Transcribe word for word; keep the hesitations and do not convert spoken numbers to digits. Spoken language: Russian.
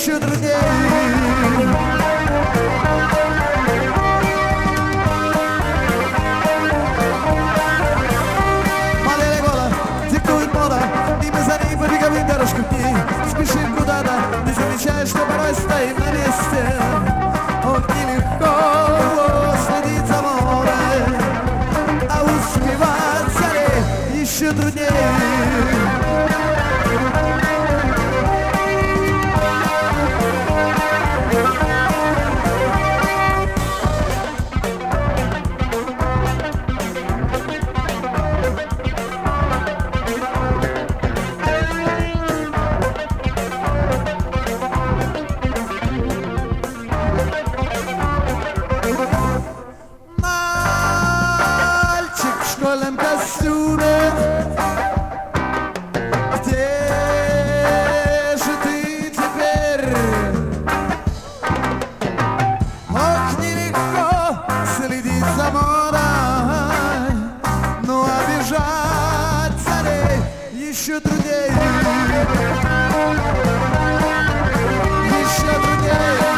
еще труднее. Модель года диктует мода, и мы за ней по беговым дорожкам дней спешим куда-то, не замечая, что порой стоим на месте. Он нелегко следит за модой, а успевать за ней еще труднее. В школьном костюме, где же ты теперь? Ох, нелегко следить за модой, но обижать за ней еще труднее, еще труднее.